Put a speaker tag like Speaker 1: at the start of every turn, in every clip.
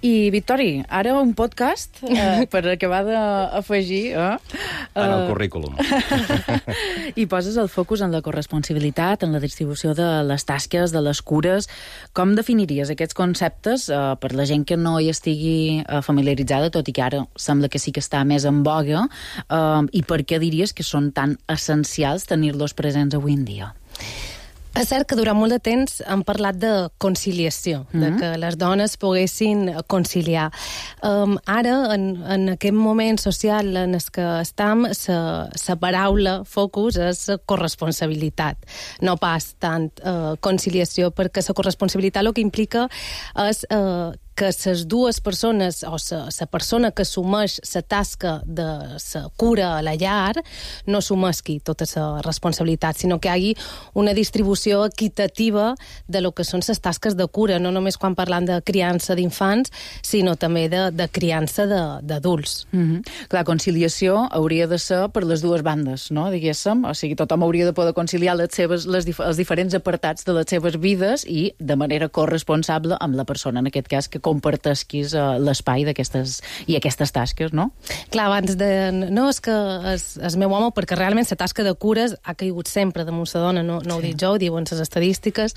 Speaker 1: I, Victori, ara un podcast per acabar d'afegir...
Speaker 2: En el currículum.
Speaker 1: I poses el focus en la corresponsabilitat, en la distribució de les tasques, de les cures. Com definiries aquests conceptes per la gent que no hi estigui familiaritzada, tot i que ara sembla que sí que està més en boga, i per què diries que són tan essencials tenir-los presents avui en dia?
Speaker 3: És cert que durant molt de temps hem parlat de conciliació, de que les dones poguessin conciliar. Ara, en aquest moment social en el que estem, la paraula focus és corresponsabilitat, no pas tant conciliació, perquè la corresponsabilitat el que implica és que les dues persones, o la persona que assumeix la tasca de la cura a la llar, no assumeixi tota la responsabilitat, sinó que hi hagi una distribució equitativa de lo que són les tasques de cura, no només quan parlam de criança d'infants, sinó també de criança d'adults.
Speaker 1: Clar, conciliació hauria de ser per les dues bandes, no?, diguéssim. O sigui, tothom hauria de poder conciliar els diferents apartats de les seves vides i de manera corresponsable amb la persona, en aquest cas, que compartesquis l'espai d'aquestes i aquestes tasques, no?
Speaker 3: Clar, abans de... No, és que el meu home, perquè realment la tasca de cures ha caigut sempre damunt la dona, no ho dic jo, ho diuen les estadístiques,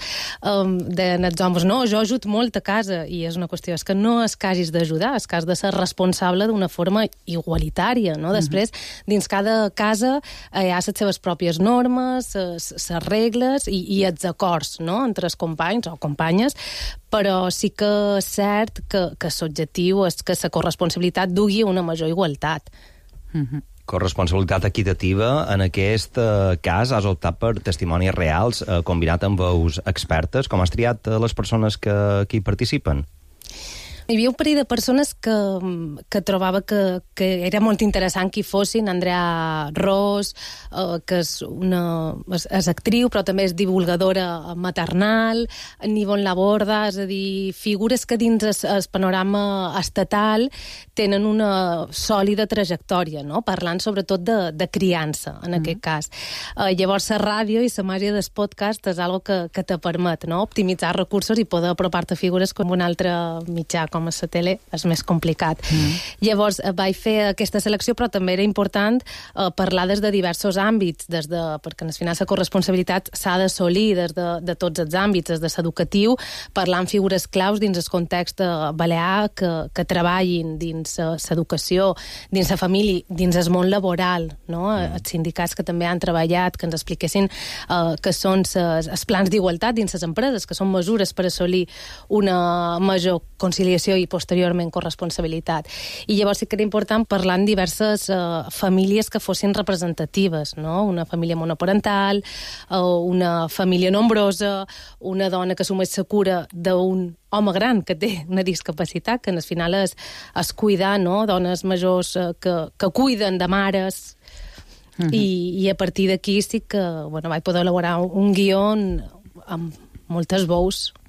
Speaker 3: dels homes. No, jo ajudo molt a casa, i és una qüestió, és que no és que hagis d'ajudar, és que has de ser responsable d'una forma igualitària, no? Després, dins cada casa hi ha les seves pròpies normes, les regles i els acords, no?, entre els companys o companyes, però sí que és cert que l'objectiu és que la corresponsabilitat dugui una major igualtat.
Speaker 2: Corresponsabilitat equitativa. En aquest cas has optat per testimonis reals combinat amb veus expertes. Com has triat les persones que hi participen?
Speaker 3: Hi havia un parell de persones que trobava que era molt interessant que hi fossin. Andrea Ros, que és actriu, però també és divulgadora maternal, Nivon Laborda, és a dir, figures que dins el panorama estatal tenen una sòlida trajectòria, no?, parlant sobretot de criança, en aquest cas. Llavors, la ràdio i la màgia del podcast és algo que te permet, no?, optimitzar recursos i poder apropar-te a figures com un altre mitjà, com a la tele, és més complicat. Llavors, vaig fer aquesta selecció, però també era important parlar des de diversos àmbits, perquè al final la corresponsabilitat s'ha d'assolir des de tots els àmbits, des de l'educatiu, parlar amb figures claus dins el context balear que treballin dins l'educació, dins la família, dins el món laboral, no?, els sindicats que també han treballat, que ens expliquessin que són els plans d'igualtat dins les empreses, que són mesures per assolir una major conciliació i posteriorment corresponsabilitat. I llavors sí que era important parlar amb diverses famílies que fossin representatives, no?, una família monoparental, una família nombrosa, una dona que assumeix la cura d'un home gran que té una discapacitat, que al final és cuidar, no?, dones majors que cuiden de mares, i a partir d'aquí sí que vaig poder elaborar un guió amb moltes veus